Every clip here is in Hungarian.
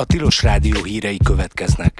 A Tilos Rádió hírei következnek.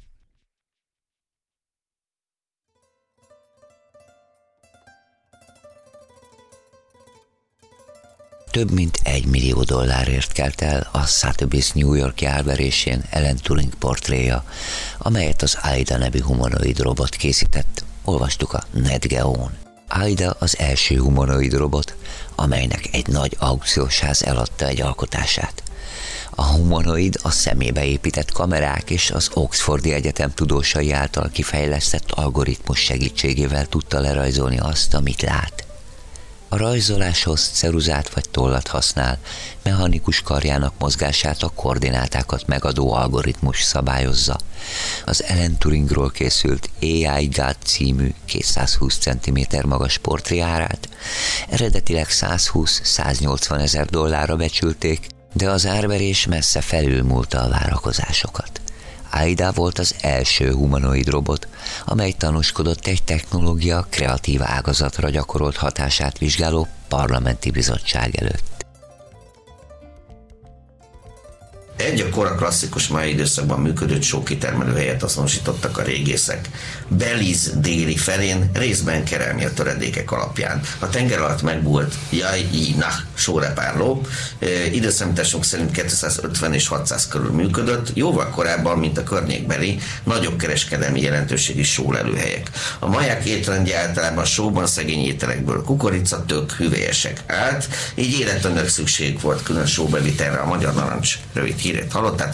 Több mint $1 millió kelt el a Sotheby's New York-i árverésén Alan Turing portréja, amelyet az AIDA nevű humanoid robot készített, olvastuk a NetGeo-n. AIDA az első humanoid robot, amelynek egy nagy aukciós ház eladta egy alkotását. A humanoid a szemébe épített kamerák és az Oxfordi Egyetem tudósai által kifejlesztett algoritmus segítségével tudta lerajzolni azt, amit lát. A rajzoláshoz ceruzát vagy tollat használ, mechanikus karjának mozgását a koordinátákat megadó algoritmus szabályozza. Az Alan Turingról készült AI God című 220 cm magas portréárát eredetileg $120-180 ezer becsülték, de az árverés messze felülmúlta a várakozásokat. AIDA volt az első humanoid robot, amely tanúskodott egy technológia kreatív ágazatra gyakorolt hatását vizsgáló parlamenti bizottság előtt. Egy a kora klasszikus máj időszakban működő sókitermelő helyet azonosítottak a régészek. Belize déli felén részben kerámia töredékek alapján. A tenger alatt megbúlt Jai-i-Nah sórepárló időszámításunk szerint 250 és 600 körül működött, jóval korábban, mint a környékbeli nagyobb kereskedelmi jelentőségi sólelőhelyek. A maják étrendje általában sóban szegény ételekből kukorica, tök, hüvelyesek állt, így életlenül szükség volt külön sóbevitelre. A Magyar Narancs rövid hírét hallottátok.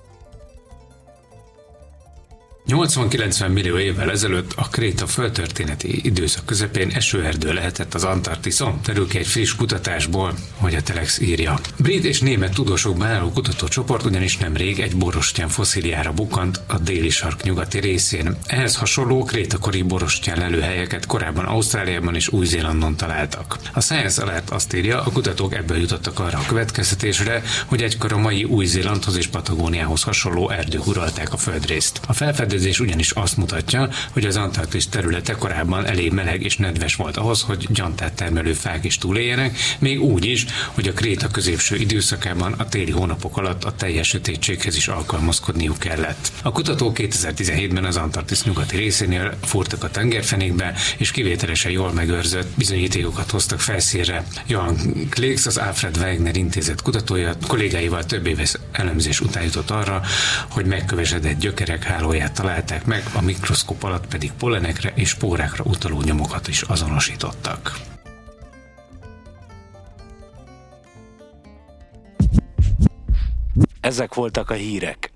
80-90 millió évvel ezelőtt a Kréta földtörténeti időszak közepén esőerdő lehetett az Antarktiszon, derül ki egy friss kutatásból, hogy a Telex írja. Brit és német tudósokban álló kutatócsoport ugyanis nemrég egy borostyán fosszíliára bukkant a déli sark nyugati részén. Ehhez hasonló krétakori borostyán lelőhelyeket korábban Ausztráliában és Új-Zélandon találtak. A Science Alert azt írja, a kutatók ebből jutottak arra a következtetésre, hogy egykor a mai Új-Zélandhoz és Patagóniához hasonló erdők uralták a földrészt. A felfedezés ugyanis azt mutatja, hogy az Antarktisz területe korábban elég meleg és nedves volt ahhoz, hogy gyantát termelő fák is túléljenek, még úgy is, hogy a Kréta középső időszakában a téli hónapok alatt a teljes sötétséghez is alkalmazkodniuk kellett. A kutatók 2017-ben az Antarktisz nyugati részénél fúrtak a tengerfenékbe, és kivételesen jól megőrzött bizonyítékokat hoztak felszínre. Johan Kleix, az Alfred Wegener intézet kutatója kollégáival több éves elemzés után jutott arra, hogy megkövesedett gyökerek hálóját találták meg, a mikroszkóp alatt pedig pollenekre és spórákra utaló nyomokat is azonosítottak. Ezek voltak a hírek.